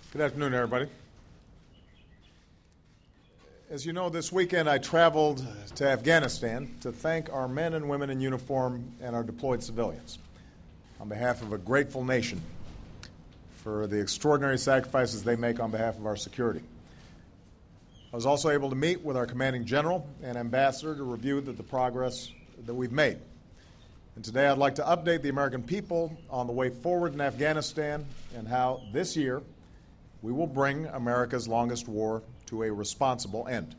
Good afternoon, everybody. As you know, this weekend I traveled to Afghanistan to thank our men and women in uniform and our deployed civilians on behalf of a grateful nation for the extraordinary sacrifices they make on behalf of our security. I was also able to meet with our commanding general and ambassador to review the progress that we've made. And today I'd like to update the American people on the way forward in Afghanistan and how this year we will bring America's longest war to a responsible end.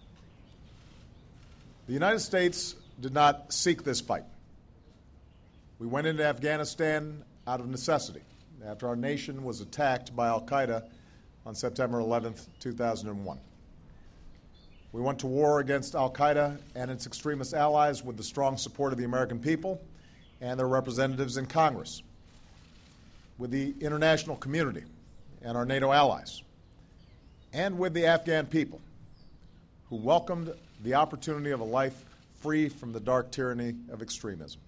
The United States did not seek this fight. We went into Afghanistan out of necessity after our nation was attacked by al-Qaeda on September 11th, 2001. We went to war against al-Qaeda and its extremist allies with the strong support of the American people and their representatives in Congress, with the international community and our NATO allies, and with the Afghan people who welcomed the opportunity of a life free from the dark tyranny of extremism.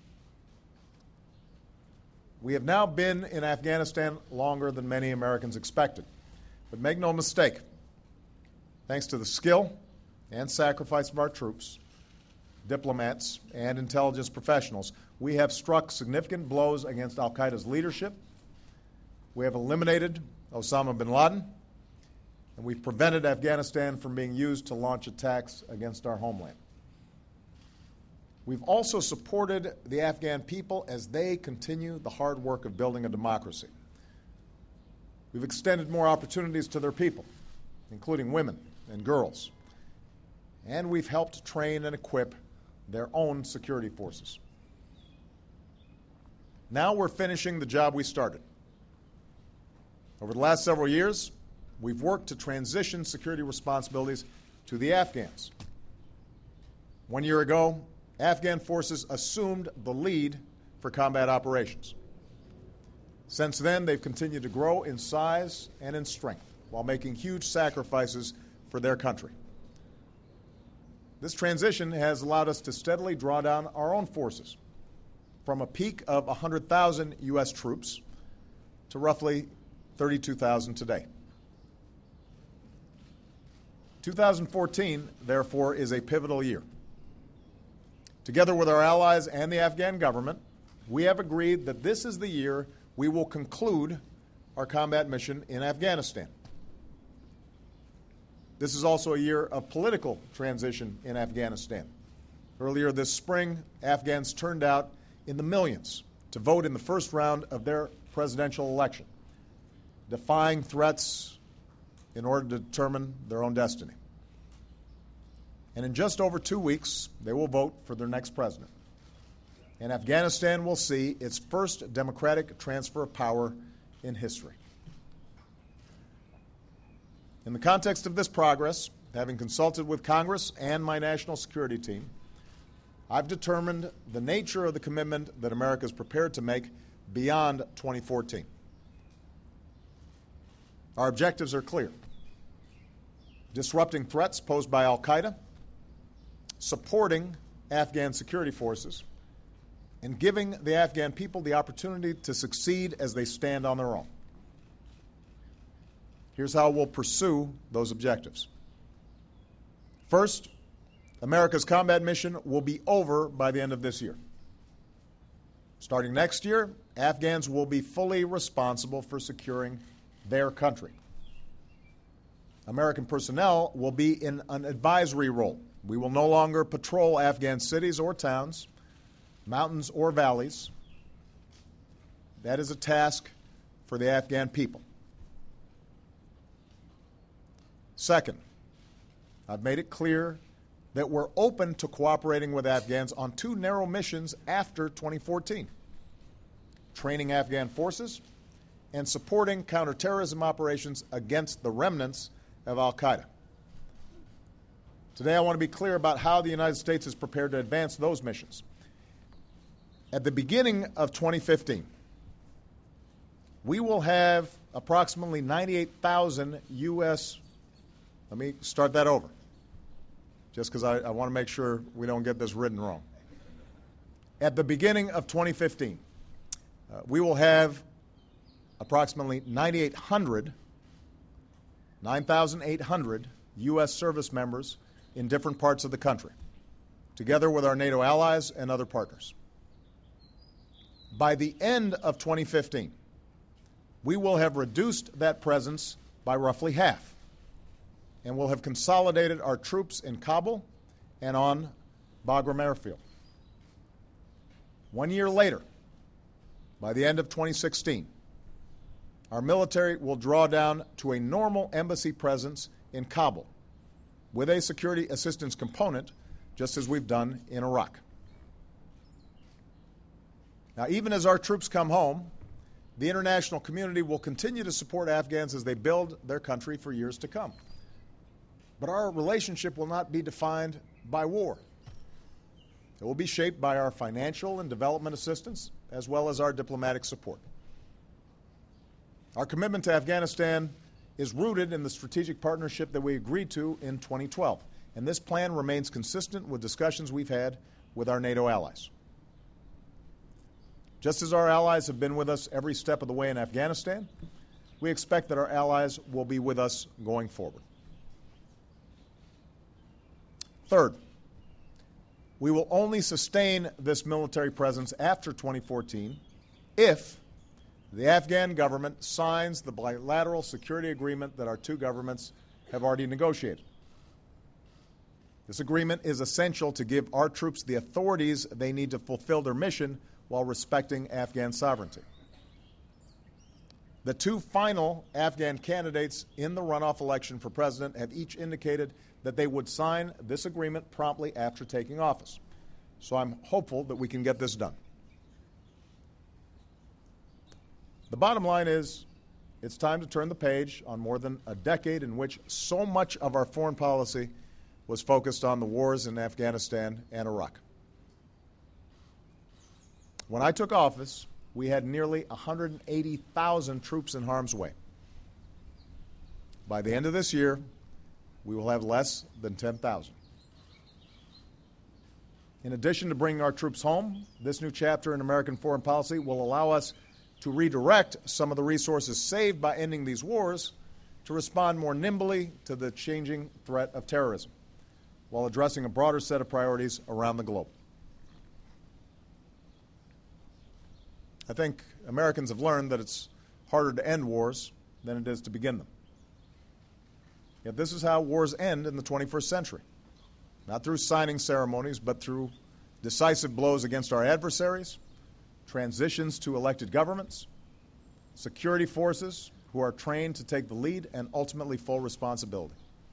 We have now been in Afghanistan longer than many Americans expected. But make no mistake, thanks to the skill and sacrifice of our troops, diplomats, and intelligence professionals, we have struck significant blows against al-Qaeda's leadership. We have eliminated Osama bin Laden, and we've prevented Afghanistan from being used to launch attacks against our homeland. We've also supported the Afghan people as they continue the hard work of building a democracy. We've extended more opportunities to their people, including women and girls, and we've helped train and equip their own security forces. Now we're finishing the job we started. Over the last several years, we've worked to transition security responsibilities to the Afghans. 1 year ago, Afghan forces assumed the lead for combat operations. Since then, they've continued to grow in size and in strength while making huge sacrifices for their country. This transition has allowed us to steadily draw down our own forces from a peak of 100,000 U.S. troops to roughly 32,000 today. 2014, therefore, is a pivotal year. Together with our allies and the Afghan government, we have agreed that this is the year we will conclude our combat mission in Afghanistan. This is also a year of political transition in Afghanistan. Earlier this spring, Afghans turned out in the millions to vote in the first round of their presidential election, defying threats in order to determine their own destiny. And in just over 2 weeks, they will vote for their next president. And Afghanistan will see its first democratic transfer of power in history. In the context of this progress, having consulted with Congress and my national security team, I've determined the nature of the commitment that America is prepared to make beyond 2014. Our objectives are clear: disrupting threats posed by al-Qaeda, supporting Afghan security forces, and giving the Afghan people the opportunity to succeed as they stand on their own. Here's how we'll pursue those objectives. First, America's combat mission will be over by the end of this year. Starting next year, Afghans will be fully responsible for securing their country. American personnel will be in an advisory role. We will no longer patrol Afghan cities or towns, mountains or valleys. That is a task for the Afghan people. Second, I've made it clear that we're open to cooperating with Afghans on two narrow missions after 2014: training Afghan forces and supporting counterterrorism operations against the remnants of al-Qaeda. Today I want to be clear about how the United States is prepared to advance those missions. At the beginning of 2015, we will have approximately 98,000 U.S. Let me start that over, just because I want to make sure we don't get this written wrong. At the beginning of 2015, we will have approximately 9,800 9,800 U.S. service members in different parts of the country, together with our NATO allies and other partners. By the end of 2015, we will have reduced that presence by roughly half, and will have consolidated our troops in Kabul and on Bagram Airfield. 1 year later, by the end of 2016, our military will draw down to a normal embassy presence in Kabul with a security assistance component, just as we've done in Iraq. Now, even as our troops come home, the international community will continue to support Afghans as they build their country for years to come. But our relationship will not be defined by war. It will be shaped by our financial and development assistance, as well as our diplomatic support. Our commitment to Afghanistan is rooted in the strategic partnership that we agreed to in 2012, and this plan remains consistent with discussions we've had with our NATO allies. Just as our allies have been with us every step of the way in Afghanistan, we expect that our allies will be with us going forward. Third, we will only sustain this military presence after 2014 if the Afghan government signs the bilateral security agreement that our two governments have already negotiated. This agreement is essential to give our troops the authorities they need to fulfill their mission while respecting Afghan sovereignty. The two final Afghan candidates in the runoff election for president have each indicated that they would sign this agreement promptly after taking office. So I'm hopeful that we can get this done. The bottom line is, it's time to turn the page on more than a decade in which so much of our foreign policy was focused on the wars in Afghanistan and Iraq. When I took office, we had nearly 180,000 troops in harm's way. By the end of this year, we will have less than 10,000. In addition to bringing our troops home, this new chapter in American foreign policy will allow us to redirect some of the resources saved by ending these wars to respond more nimbly to the changing threat of terrorism, while addressing a broader set of priorities around the globe. I think Americans have learned that it's harder to end wars than it is to begin them. Yet this is how wars end in the 21st century. Not through signing ceremonies, but through decisive blows against our adversaries, transitions to elected governments, security forces who are trained to take the lead, and ultimately full responsibility.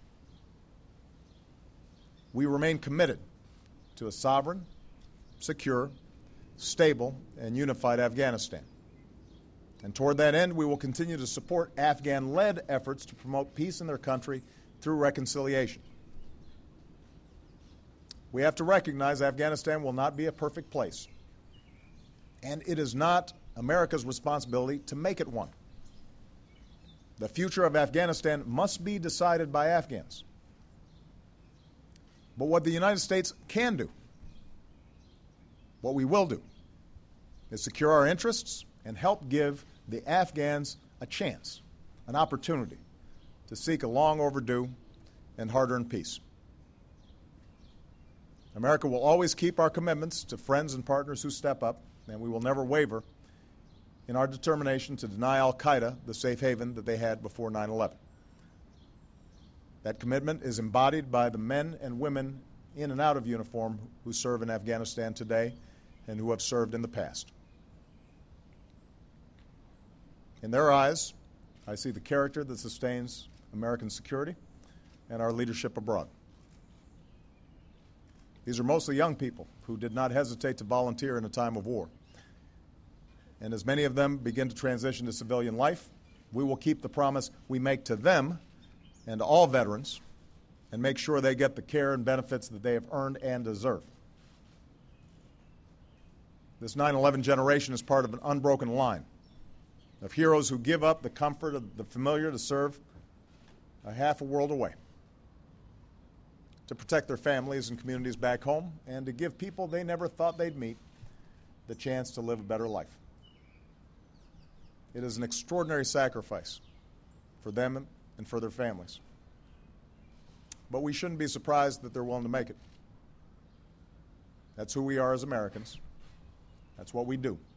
We remain committed to a sovereign, secure, stable, and unified Afghanistan. And toward that end, we will continue to support Afghan-led efforts to promote peace in their country through reconciliation. We have to recognize Afghanistan will not be a perfect place, and it is not America's responsibility to make it one. The future of Afghanistan must be decided by Afghans. But what the United States can do, what we will do, is secure our interests and help give the Afghans a chance, an opportunity to seek a long overdue and hard-earned peace. America will always keep our commitments to friends and partners who step up, and we will never waver in our determination to deny al-Qaeda the safe haven that they had before 9/11. That commitment is embodied by the men and women in and out of uniform who serve in Afghanistan today and who have served in the past. In their eyes, I see the character that sustains American security and our leadership abroad. These are mostly young people who did not hesitate to volunteer in a time of war. And as many of them begin to transition to civilian life, we will keep the promise we make to them and to all veterans and make sure they get the care and benefits that they have earned and deserve. This 9/11 generation is part of an unbroken line of heroes who give up the comfort of the familiar to serve a half a world away, to protect their families and communities back home, and to give people they never thought they'd meet the chance to live a better life. It is an extraordinary sacrifice for them and for their families. But we shouldn't be surprised that they're willing to make it. That's who we are as Americans. That's what we do.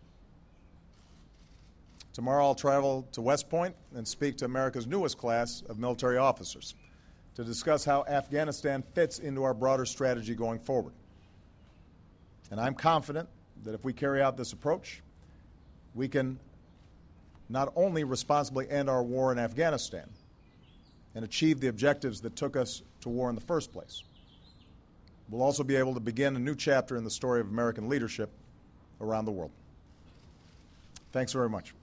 Tomorrow I'll travel to West Point and speak to America's newest class of military officers to discuss how Afghanistan fits into our broader strategy going forward. And I'm confident that if we carry out this approach, we can not only responsibly end our war in Afghanistan and achieve the objectives that took us to war in the first place, we'll also be able to begin a new chapter in the story of American leadership around the world. Thanks very much.